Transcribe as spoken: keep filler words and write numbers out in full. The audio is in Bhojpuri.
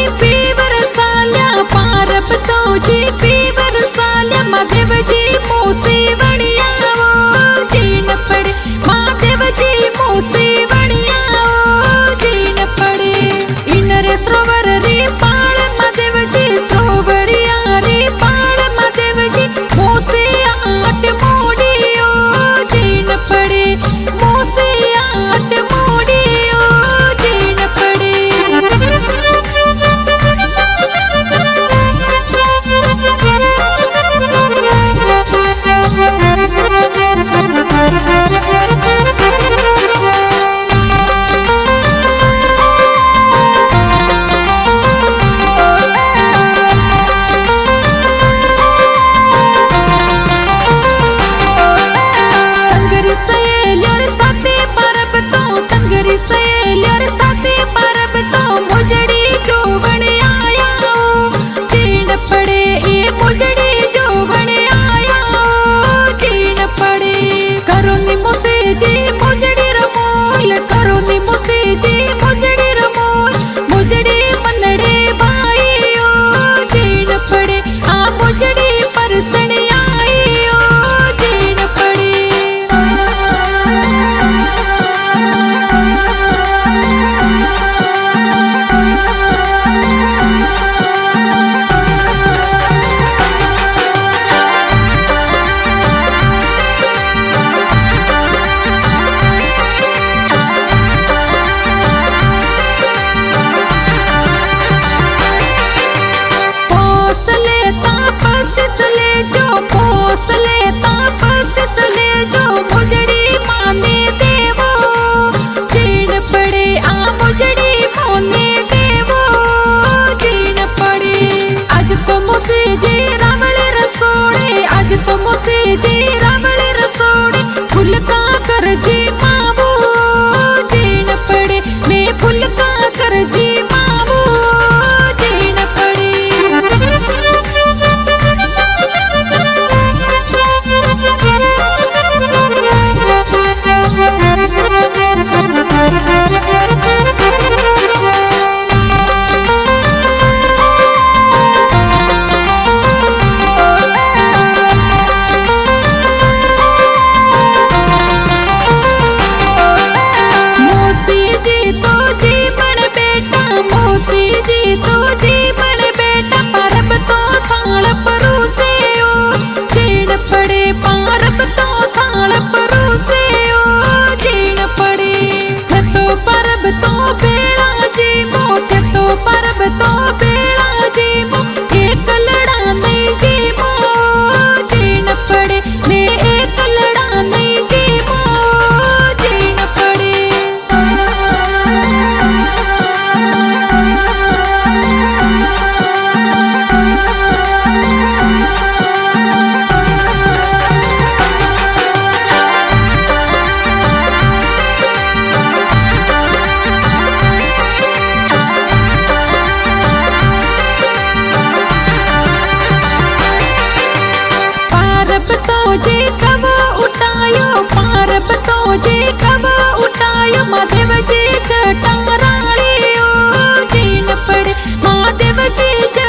पीवर साल्या पारब तो जी पीवर साल्या महादेव जी मोसे बनिया वो जीन पड़े महादेव जी मोसे बनिया वो जीन पड़े इनरे सरोवर रे पाड़ महादेव जी सरोवरिया रे पाड़ महादेव जी मोसे आठ मोड़ियो जीन पड़े मोसे आठ मोड़ियो जीन पड़े संगरी सहेलियर साथी परब तो मुजड़ी जो बने आया जीन पड़े ये मुजड़ी जो बने आया जीन पड़े करो नी मुसे जी मुजड़ी रमोल करो नी मुसे जी मुजड़ी रमोल मुजड़ी मनड़े भाई ओ जीन पड़े आ मुजड़ी परसण आई ओ जीन पड़े तो मुसे जी रावले रसोड़े फुल का कर जी मावो जीन पड़े मैं फुल का कर जी मावो जीन पड़े जी तो जीवन बेटा परब तो थाल परोसे ओ जीन पड़े पारब तो थाल परोसे ओ जीन पड़े तो परब तो बेड़ा जी मो तो परब तो बेड़ा जी मो एक लड़ा नहीं जी मो जीन पड़े मैं एक लड़ा नहीं जी मो जीन पड़े जी कब उठायो पारब तो जी कब उठायो महादेव जी जटा रानी ओ जीन पड़े महादेव जी